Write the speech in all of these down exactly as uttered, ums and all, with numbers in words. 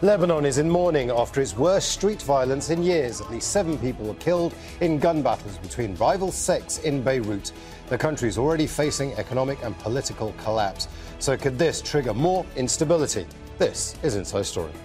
Lebanon is in mourning after its worst street violence in years. At least seven people were killed in gun battles between rival sects in Beirut. The country is already facing economic and political collapse. So could this trigger more instability? This is Inside Story.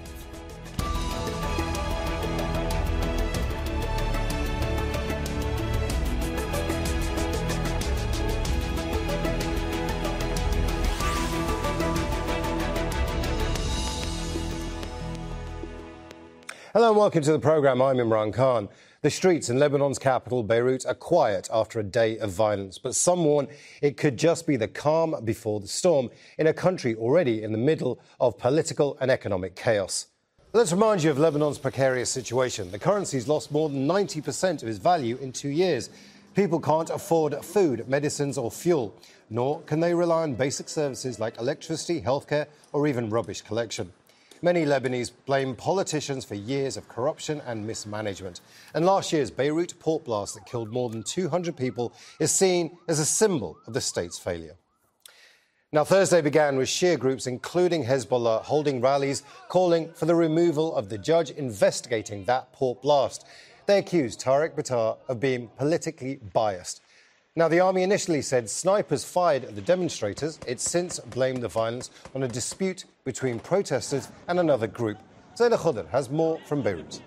Hello and welcome to the programme. I'm Imran Khan. The streets in Lebanon's capital, Beirut, are quiet after a day of violence. But some warn it could just be the calm before the storm in a country already in the middle of political and economic chaos. Let's remind you of Lebanon's precarious situation. The currency's lost more than ninety percent of its value in two years. People can't afford food, medicines or fuel, nor can they rely on basic services like electricity, healthcare or even rubbish collection. Many Lebanese blame politicians for years of corruption and mismanagement. And last year's Beirut port blast that killed more than two hundred people is seen as a symbol of the state's failure. Now, Thursday began with Shia groups, including Hezbollah, holding rallies calling for the removal of the judge investigating that port blast. They accused Tariq Bitar of being politically biased. Now, the army initially said snipers fired at the demonstrators. It's since blamed the violence on a dispute between protesters and another group. Zaina Khudr has more from Beirut.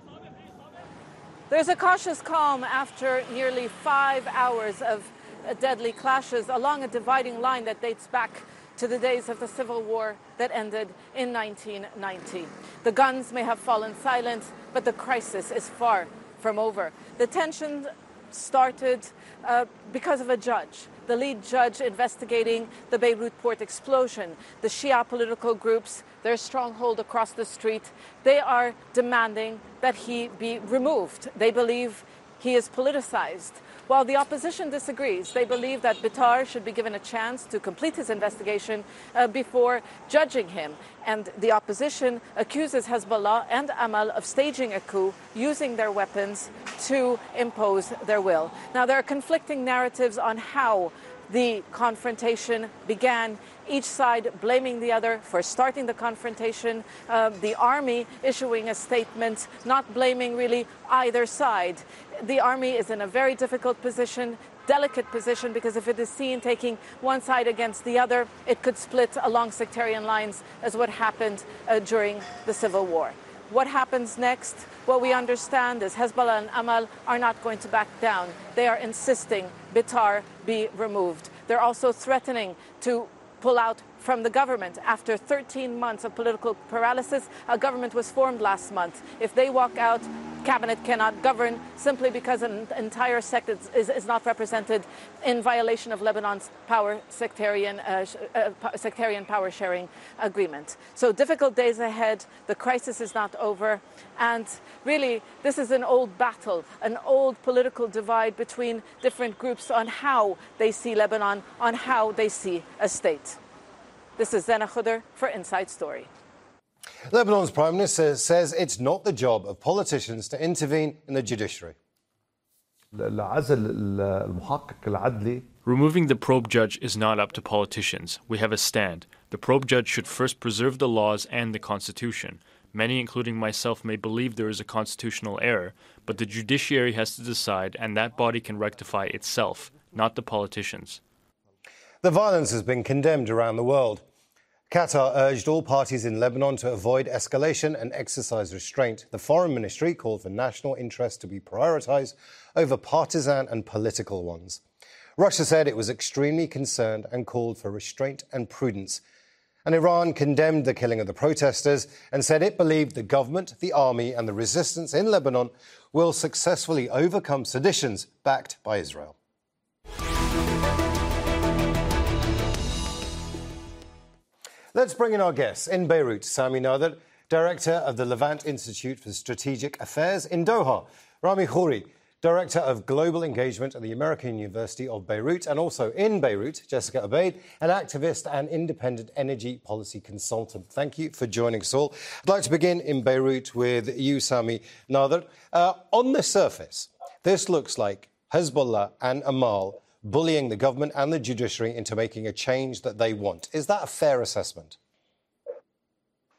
There's a cautious calm after nearly five hours of deadly clashes along a dividing line that dates back to the days of the civil war that ended in nineteen ninety. The guns may have fallen silent, but the crisis is far from over. The tension started uh, because of a judge, the lead judge investigating the Beirut port explosion. The Shia political groups, their stronghold across the street, they are demanding that he be removed. They believe he is politicized. While the opposition disagrees, they believe that Bitar should be given a chance to complete his investigation uh, before judging him. And the opposition accuses Hezbollah and Amal of staging a coup, using their weapons to impose their will. Now, there are conflicting narratives on how the confrontation began, each side blaming the other for starting the confrontation, uh, the army issuing a statement not blaming really either side. The army is in a very difficult position, delicate position, because if it is seen taking one side against the other, it could split along sectarian lines, as what happened uh, during the civil war. What happens next? What we understand is Hezbollah and Amal are not going to back down. They are insisting Bitar be removed. They're also threatening to pull out from the government. After thirteen months of political paralysis, a government was formed last month. If they walk out, cabinet cannot govern simply because an entire sect is, is, is not represented, in violation of Lebanon's power sectarian, uh, uh, sectarian power sharing agreement. So difficult days ahead. The crisis is not over. And really, this is an old battle, an old political divide between different groups on how they see Lebanon, on how they see a state. This is Zaina Khudr for Inside Story. Lebanon's Prime Minister says it's not the job of politicians to intervene in the judiciary. Removing the probe judge is not up to politicians. We have a stand. The probe judge should first preserve the laws and the Constitution. Many, including myself, may believe there is a constitutional error, but the judiciary has to decide, and that body can rectify itself, not the politicians. The violence has been condemned around the world. Qatar urged all parties in Lebanon to avoid escalation and exercise restraint. The Foreign Ministry called for national interests to be prioritised over partisan and political ones. Russia said it was extremely concerned and called for restraint and prudence. And Iran condemned the killing of the protesters and said it believed the government, the army and the resistance in Lebanon will successfully overcome seditions backed by Israel. Let's bring in our guests. In Beirut, Sami Nader, Director of the Levant Institute for Strategic Affairs. In Doha, Rami Khouri, Director of Global Engagement at the American University of Beirut. And also in Beirut, Jessica Obaid, an activist and independent energy policy consultant. Thank you for joining us all. I'd like to begin in Beirut with you, Sami Nader. Uh, on the surface, this looks like Hezbollah and Amal bullying the government and the judiciary into making a change that they want. Is that a fair assessment?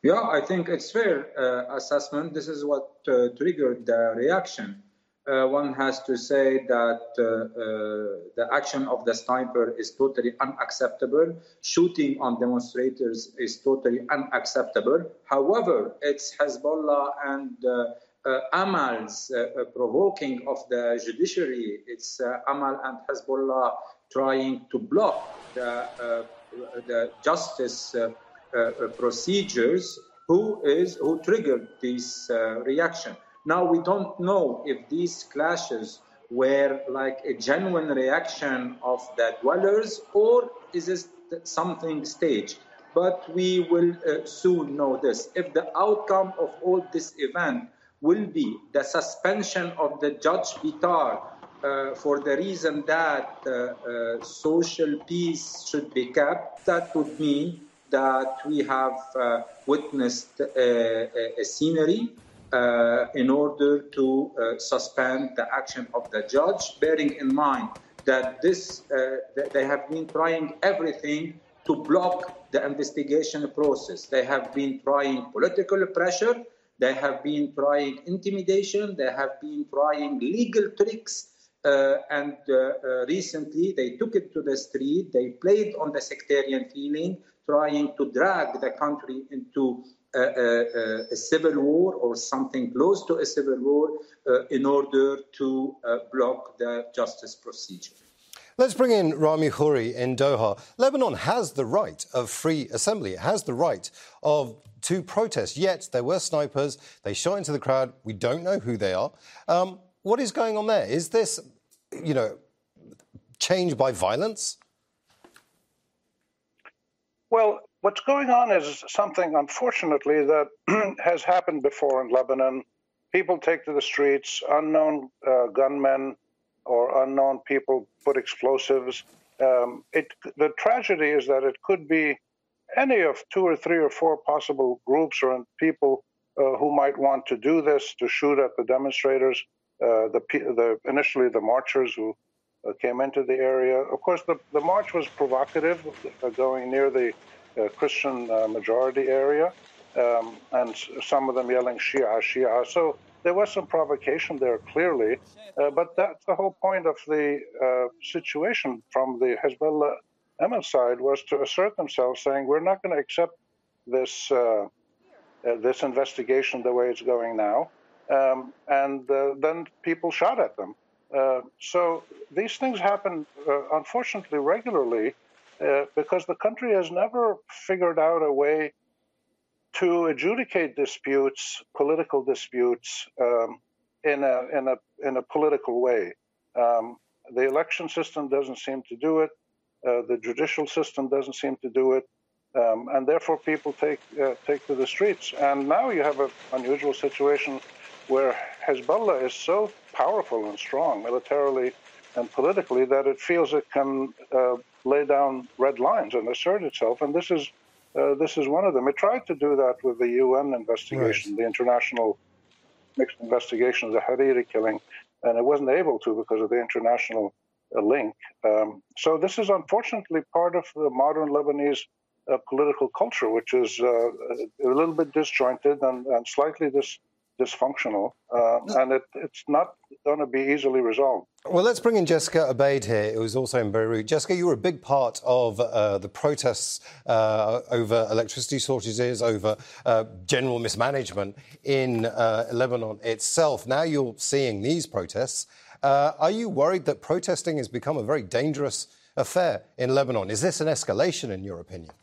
Yeah, I think it's fair uh, assessment. This is what uh, triggered the reaction. Uh, one has to say that uh, uh, the action of the sniper is totally unacceptable. Shooting on demonstrators is totally unacceptable. However, it's Hezbollah and uh, uh, Amal's uh, provoking of the judiciary. It's uh, Amal and Hezbollah trying to block the, uh, the justice uh, uh, procedures. Who is who triggered this uh, reaction? Now, we don't know if these clashes were like a genuine reaction of the dwellers or is this something staged. But we will uh, soon know this. If the outcome of all this event will be the suspension of the Judge Bitar uh, for the reason that uh, uh, social peace should be kept, that would mean that we have uh, witnessed uh, a scenery Uh, in order to uh, suspend the action of the judge, bearing in mind that this uh, that they have been trying everything to block the investigation process. They have been trying political pressure, they have been trying intimidation, they have been trying legal tricks, uh, and uh, uh, recently they took it to the street, they played on the sectarian feeling, trying to drag the country into Uh, uh, a civil war or something close to a civil war uh, in order to uh, block the justice procedure. Let's bring in Rami Khouri in Doha. Lebanon has the right of free assembly. It has the right of to protest. Yet there were snipers. They shot into the crowd. We don't know who they are. Um, what is going on there? Is this, you know, change by violence? Well, what's going on is something, unfortunately, that has happened before in Lebanon. People take to the streets, unknown uh, gunmen or unknown people put explosives. Um, it, the tragedy is that it could be any of two or three or four possible groups or people uh, who might want to do this, to shoot at the demonstrators, uh, the, the initially the marchers who uh, came into the area. Of course, the, the march was provocative, uh, going near the Uh, Christian uh, majority area, um, and some of them yelling Shia, Shia. So there was some provocation there, clearly, uh, but that's the whole point of the uh, situation from the Hezbollah Amal side, was to assert themselves, saying we're not going to accept this uh, uh, this investigation the way it's going now, um, and uh, then people shot at them. Uh, so these things happen, uh, unfortunately, regularly. Uh, because the country has never figured out a way to adjudicate disputes, political disputes, um, in a in a in a political way. Um, the election system doesn't seem to do it. Uh, the judicial system doesn't seem to do it, um, and therefore people take uh, take to the streets. And now you have an unusual situation where Hezbollah is so powerful and strong militarily and politically that it feels it can uh, lay down red lines and assert itself, and this is uh, this is one of them. It tried to do that with the U N investigation, right. The international mixed investigation of the Hariri killing, and it wasn't able to because of the international uh, link. Um, so this is unfortunately part of the modern Lebanese uh, political culture, which is uh, a little bit disjointed and, and slightly dis dysfunctional, uh, and it, it's not going to be easily resolved. Well, let's bring in Jessica Obaid here, who was also in Beirut. Jessica, you were a big part of uh, the protests uh, over electricity shortages, over uh, general mismanagement in uh, Lebanon itself. Now you're seeing these protests. Uh, are you worried that protesting has become a very dangerous affair in Lebanon? Is this an escalation, in your opinion?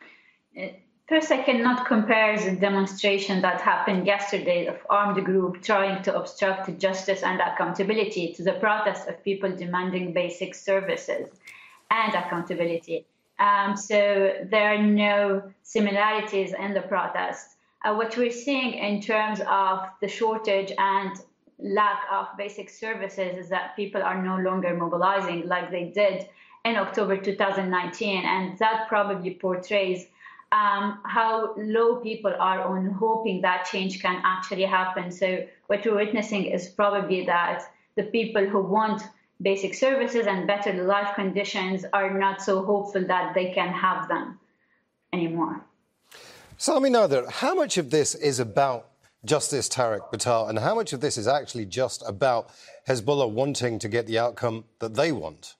It First, I cannot compare the demonstration that happened yesterday of armed group trying to obstruct justice and accountability to the protest of people demanding basic services and accountability. Um, so there are no similarities in the protest. Uh, what we're seeing in terms of the shortage and lack of basic services is that people are no longer mobilizing like they did in October two thousand nineteen, and that probably portrays Um, how low people are on hoping that change can actually happen. So what we're witnessing is probably that the people who want basic services and better life conditions are not so hopeful that they can have them anymore. Sami Nader, how much of this is about Justice Tariq Battal and how much of this is actually just about Hezbollah wanting to get the outcome that they want?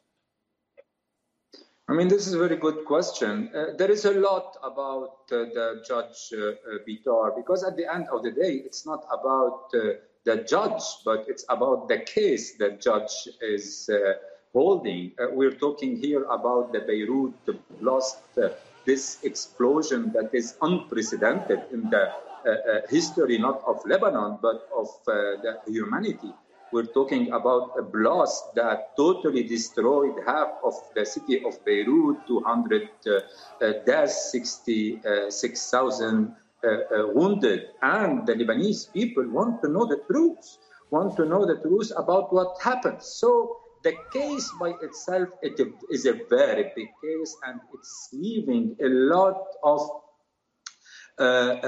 I mean, this is a very good question. Uh, there is a lot about uh, the Judge uh, Bitar, because at the end of the day, it's not about uh, the judge, but it's about the case the judge is uh, holding. Uh, we're talking here about the Beirut blast, uh, this explosion that is unprecedented in the uh, uh, history, not of Lebanon, but of uh, the humanity. We're talking about a blast that totally destroyed half of the city of Beirut, two hundred uh, uh, deaths, sixty-six thousand uh, uh, wounded. And the Lebanese people want to know the truth, want to know the truth about what happened. So the case by itself, it is a very big case, and it's leaving a lot of uh, uh,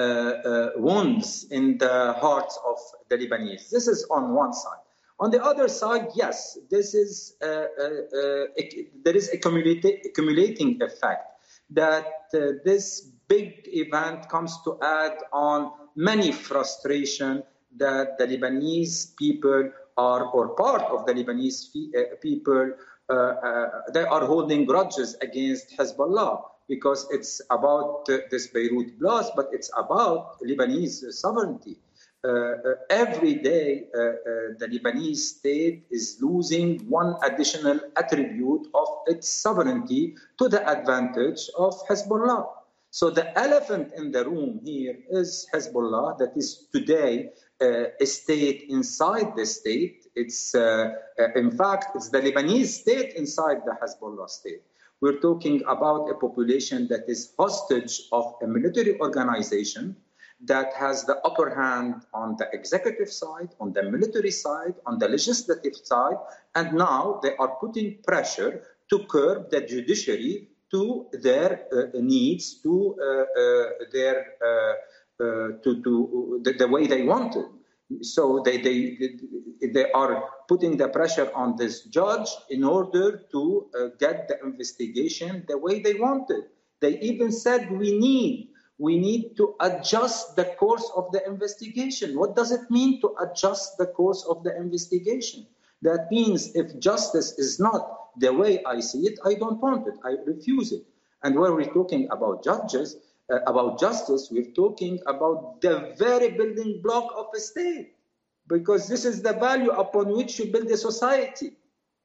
uh, wounds in the hearts of the Lebanese. This is on one side. On the other side, yes, this is uh, uh, uh, there is a accumulating effect that uh, this big event comes to add on many frustration that the Lebanese people are, or part of the Lebanese uh, people, uh, uh, they are holding grudges against Hezbollah because it's about uh, this Beirut blast, but it's about Lebanese sovereignty. Uh, uh, every day, uh, uh, the Lebanese state is losing one additional attribute of its sovereignty to the advantage of Hezbollah. So the elephant in the room here is Hezbollah, that is today uh, a state inside the state. It's, uh, uh, in fact, it's the Lebanese state inside the Hezbollah state. We're talking about a population that is hostage of a military organization that has the upper hand on the executive side, on the military side, on the legislative side, and now they are putting pressure to curb the judiciary to their uh, needs, to uh, uh, their uh, uh, to, to the, the way they want it. So they, they they are putting the pressure on this judge in order to uh, get the investigation the way they want it. They even said we need. We need to adjust the course of the investigation. What does it mean to adjust the course of the investigation? That means if justice is not the way I see it, I don't want it. I refuse it. And when we're talking about judges, uh, about justice, we're talking about the very building block of a state, because this is the value upon which you build a society.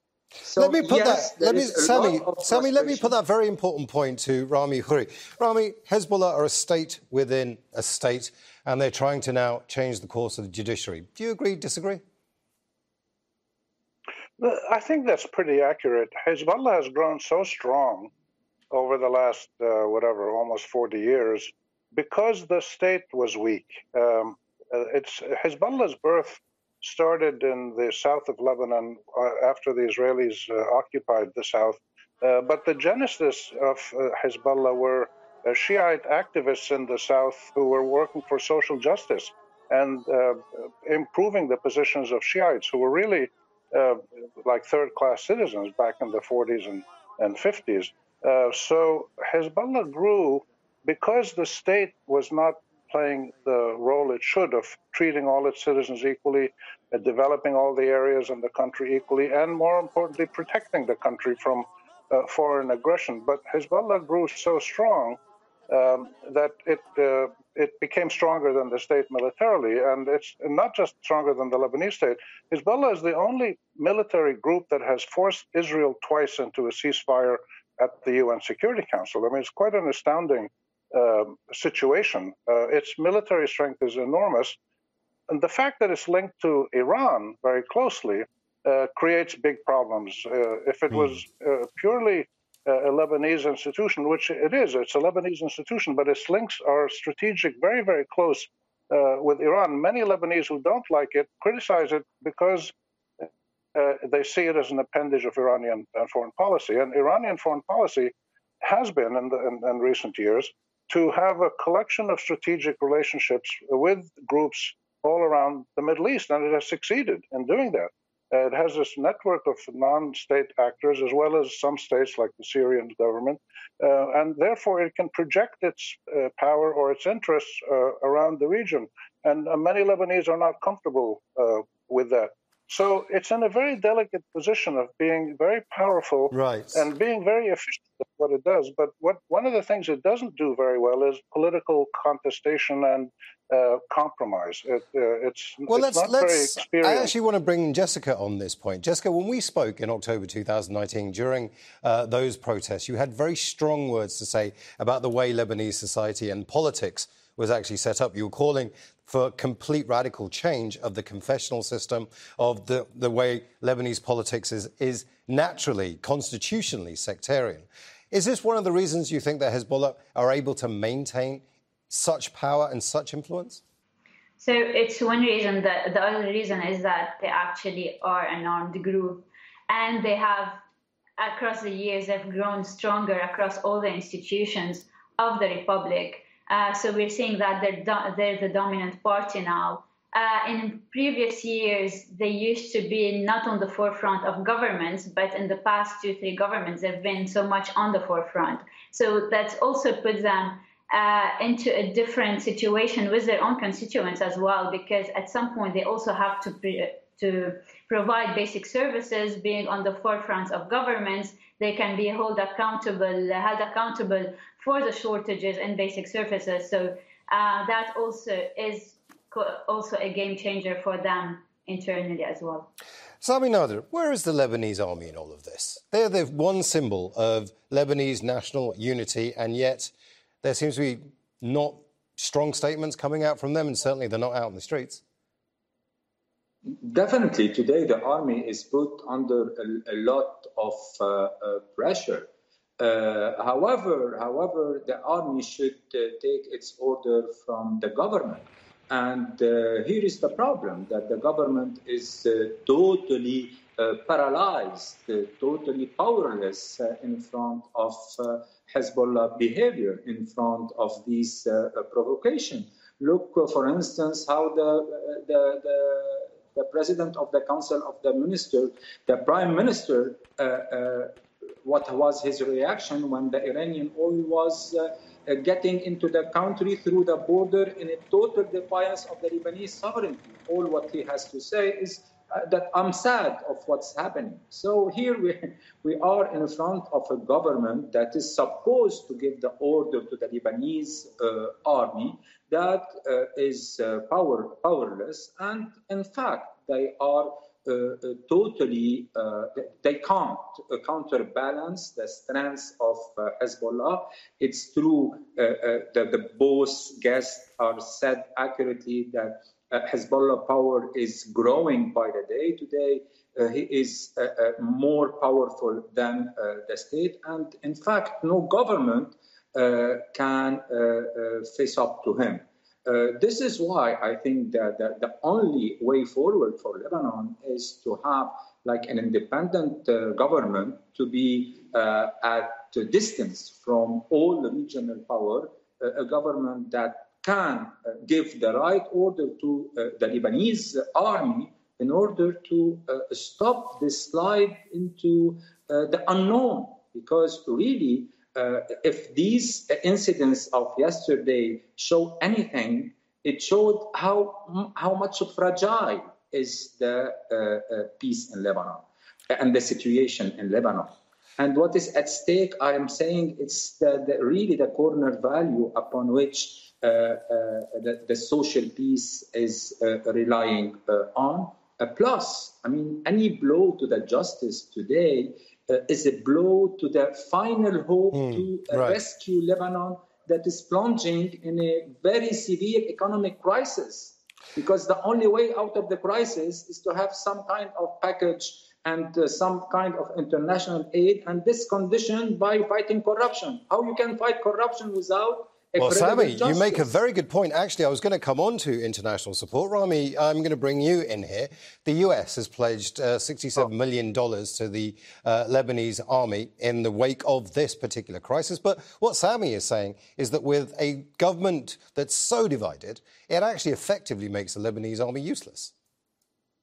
So, let me put yes, that. Let me, Sami, Sami. Let me put that very important point to Rami Khouri. Rami, Hezbollah are a state within a state, and they're trying to now change the course of the judiciary. Do you agree? Disagree? I think that's pretty accurate. Hezbollah has grown so strong over the last uh, whatever, almost forty years, because the state was weak. Um, it's Hezbollah's birth started in the south of Lebanon uh, after the Israelis uh, occupied the south. Uh, but the genesis of uh, Hezbollah were uh, Shiite activists in the south who were working for social justice and uh, improving the positions of Shiites who were really uh, like third-class citizens back in the forties and, and fifties. Uh, so Hezbollah grew because the state was not playing the role it should of treating all its citizens equally, uh, developing all the areas in the country equally, and more importantly, protecting the country from uh, foreign aggression. But Hezbollah grew so strong um, that it uh, it became stronger than the state militarily, and it's not just stronger than the Lebanese state. Hezbollah is the only military group that has forced Israel twice into a ceasefire at the U N Security Council. I mean, it's quite an astounding Uh, situation. Uh, its military strength is enormous. And the fact that it's linked to Iran very closely uh, creates big problems. Uh, if it was uh, purely uh, a Lebanese institution, which it is, it's a Lebanese institution, but its links are strategic, very, very close uh, with Iran. Many Lebanese who don't like it criticize it because uh, they see it as an appendage of Iranian uh, foreign policy. And Iranian foreign policy has been in, the, in, in recent years to have a collection of strategic relationships with groups all around the Middle East, and it has succeeded in doing that. Uh, it has this network of non-state actors, as well as some states like the Syrian government, uh, and therefore it can project its uh, power or its interests uh, around the region. And uh, many Lebanese are not comfortable uh, with that. So it's in a very delicate position of being very powerful right. and being very efficient at what it does. But what one of the things it doesn't do very well is political contestation and uh, compromise. It, uh, it's well, it's let's, not let's, very experienced. I actually want to bring Jessica on this point. Jessica, when we spoke in October two thousand nineteen, during uh, those protests, you had very strong words to say about the way Lebanese society and politics was actually set up. You were calling for complete radical change of the confessional system, of the, the way Lebanese politics is, is naturally, constitutionally sectarian. Is this one of the reasons you think that Hezbollah are able to maintain such power and such influence? So it's one reason. That the other reason is that they actually are an armed group, and they have, across the years, they've grown stronger across all the institutions of the Republic. Uh, so we're seeing that they're, do- they're the dominant party now. Uh, in previous years, they used to be not on the forefront of governments, but in the past two, three governments, they've been so much on the forefront. So that's also put them uh, into a different situation with their own constituents as well, because at some point they also have to pre- to provide basic services. Being on the forefront of governments, they can be held accountable, held accountable for the shortages in basic services. So uh, that also is co- also a game changer for them internally as well. Sami Nader, where is the Lebanese army in all of this? They're the one symbol of Lebanese national unity, and yet there seems to be not strong statements coming out from them, and certainly they're not out in the streets. Definitely, today the army is put under a, a lot of uh, uh, pressure. Uh, however, however, the army should uh, take its order from the government. And uh, here is the problem, that the government is uh, totally uh, paralyzed, uh, totally powerless uh, in front of uh, Hezbollah behavior, in front of this uh, provocation. Look, uh, for instance, how the, uh, the, the, the president of the Council of the Minister, the prime minister, uh, uh, what was his reaction when the Iranian oil was uh, uh, getting into the country through the border in a total defiance of the Lebanese sovereignty. All what he has to say is uh, that I'm sad of what's happening. So here we, we are in front of a government that is supposed to give the order to the Lebanese uh, army that uh, is uh, power, powerless. And in fact, they are Uh, uh, totally, uh, they can't uh, counterbalance the strength of uh, Hezbollah. It's true uh, uh, that the both guests are said accurately that uh, Hezbollah power is growing by the day. Today, uh, he is uh, uh, more powerful than uh, the state. And in fact, no government uh, can uh, uh, face up to him. Uh, this is why I think that the, the only way forward for Lebanon is to have like an independent uh, government, to be uh, at a distance from all the regional power, uh, a government that can uh, give the right order to uh, the Lebanese army in order to uh, stop this slide into uh, the unknown. Because really, Uh, if these incidents of yesterday show anything, it showed how how much fragile is the uh, uh, peace in Lebanon and the situation in Lebanon. And what is at stake, I am saying, it's the, the, really the corner value upon which uh, uh, the, the social peace is uh, relying uh, on. Uh, plus, I mean, any blow to the justice today Uh, is a blow to the final hope mm, to uh, right. rescue Lebanon that is plunging in a very severe economic crisis. Because the only way out of the crisis is to have some kind of package and uh, some kind of international aid, and this conditioned by fighting corruption. How you can fight corruption without Well, Sami, you make a very good point. Actually, I was going to come on to international support. Rami, I'm going to bring you in here. The U S has pledged uh, sixty-seven million dollars to the uh, Lebanese army in the wake of this particular crisis. But what Sami is saying is that with a government that's so divided, it actually effectively makes the Lebanese army useless.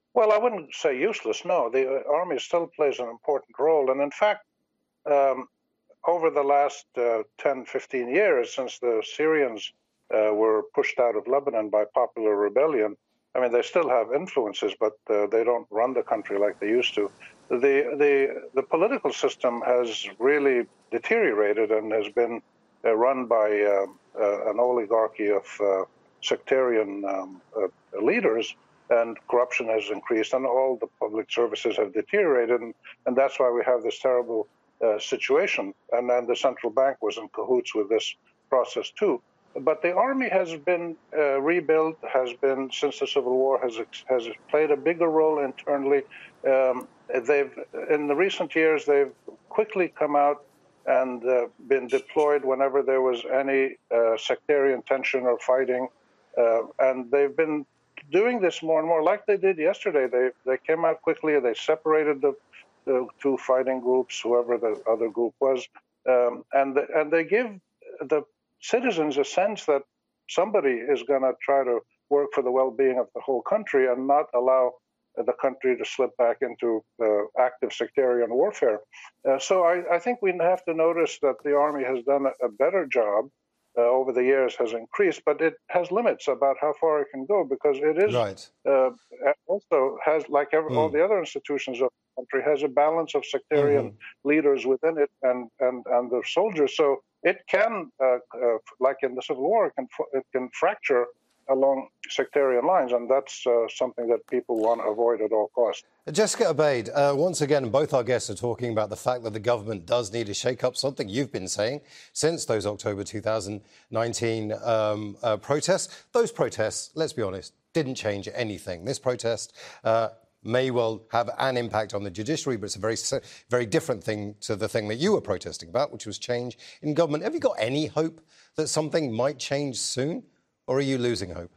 Well, I wouldn't say useless. No, the army still plays an important role. And in fact, um, over the last uh, ten, fifteen years, since the Syrians uh, were pushed out of Lebanon by popular rebellion, I mean, they still have influences, but uh, they don't run the country like they used to. The, the, the political system has really deteriorated and has been uh, run by uh, uh, an oligarchy of uh, sectarian um, uh, leaders, and corruption has increased, and all the public services have deteriorated, and, and that's why we have this terrible uh, situation. And then the central bank was in cahoots with this process too. But the army has been uh, rebuilt, has been, since the Civil War, has has played a bigger role internally. Um, they've, in the recent years, they've quickly come out and uh, been deployed whenever there was any uh, sectarian tension or fighting. Uh, and they've been doing this more and more, like they did yesterday. They they came out quickly, they separated the, the two fighting groups, whoever the other group was, um, and, the, and they give the citizens a sense that somebody is going to try to work for the well-being of the whole country and not allow the country to slip back into uh, active sectarian warfare. Uh, so I, I think we have to notice that the army has done a, a better job uh, over the years, has increased, but it has limits about how far it can go, because it is right. uh, also has, like every, mm. all the other institutions of the country, has a balance of sectarian mm-hmm. leaders within it and, and, and the soldiers. So it can, uh, uh, like in the Civil War, it can, it can fracture along sectarian lines, and that's uh, something that people want to avoid at all costs. Jessica Obaid, uh, once again, both our guests are talking about the fact that the government does need to shake up, something you've been saying since those October two thousand nineteen um, uh, protests. Those protests, let's be honest, didn't change anything. This protest uh, may well have an impact on the judiciary, but it's a very, very different thing to the thing that you were protesting about, which was change in government. Have you got any hope that something might change soon, or are you losing hope?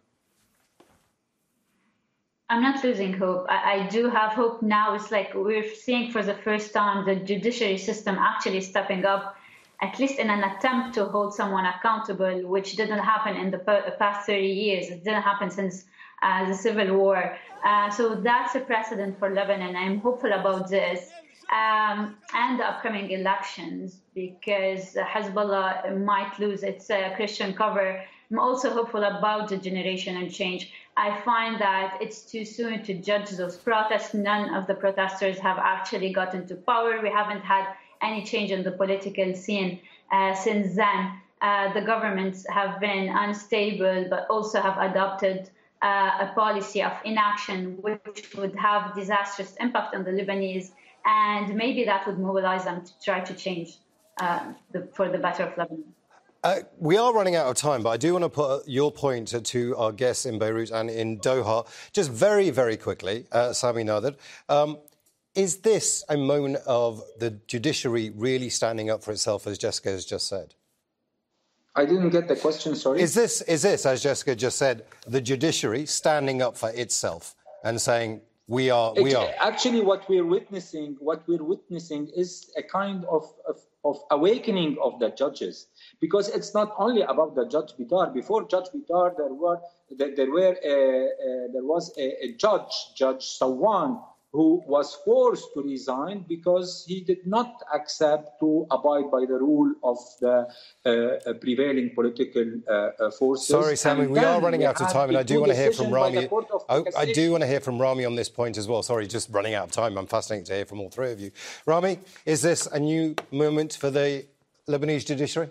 I'm not losing hope. I, I do have hope now. It's like we're seeing for the first time the judiciary system actually stepping up, at least in an attempt to hold someone accountable, which didn't happen in the past thirty years. It didn't happen since uh, the Civil War. Uh, so that's a precedent for Lebanon. I'm hopeful about this um, and the upcoming elections, because Hezbollah might lose its uh, Christian cover. I'm also hopeful about the generation and change. I find that it's too soon to judge those protests. None of the protesters have actually gotten to power. We haven't had any change in the political scene uh, since then. Uh, the governments have been unstable, but also have adopted uh, a policy of inaction, which would have disastrous impact on the Lebanese. And maybe that would mobilize them to try to change uh, the, for the better of Lebanon. Uh, we are running out of time, but I do want to put your point to, to our guests in Beirut and in Doha. Just very, very quickly, uh, Sami Nader, um, is this a moment of the judiciary really standing up for itself, as Jessica has just said? I didn't get the question, sorry. Is this, is this, as Jessica just said, the judiciary standing up for itself and saying, we are, we are? Actually, what we're witnessing, what we're witnessing is a kind of, of, of awakening of the judges. Because it's not only about the Judge Bitar. Before Judge Bitar, there were there were a, a, there was a, a judge, Judge Sawan, who was forced to resign because he did not accept to abide by the rule of the uh, prevailing political uh, forces. Sorry, Sami, we are running out of time, and I do want to hear from Rami. Oh, I do want to hear from Rami on this point as well. Sorry, just running out of time. I'm fascinated to hear from all three of you. Rami, is this a new moment for the Lebanese judiciary?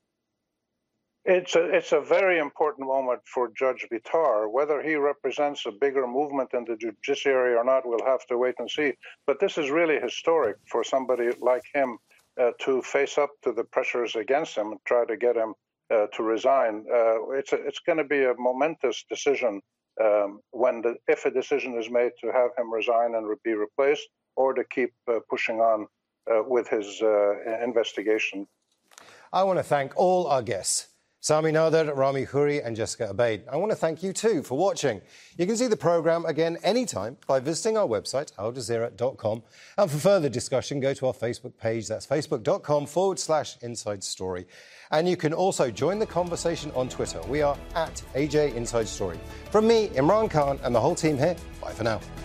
It's a, it's a very important moment for Judge Bitar. Whether he represents a bigger movement in the judiciary or not, we'll have to wait and see. But this is really historic for somebody like him uh, to face up to the pressures against him and try to get him uh, to resign. Uh, it's a, it's going to be a momentous decision um, when the, if a decision is made to have him resign and be replaced, or to keep uh, pushing on uh, with his uh, investigation. I want to thank all our guests, Sami Nader, Rami Khouri and Jessica Obaid. I want to thank you too for watching. You can see the programme again anytime by visiting our website, al jazeera dot com. And for further discussion, go to our Facebook page. That's facebook.com forward slash Inside Story. And you can also join the conversation on Twitter. We are at A J Inside Story. From me, Imran Khan, and the whole team here, bye for now.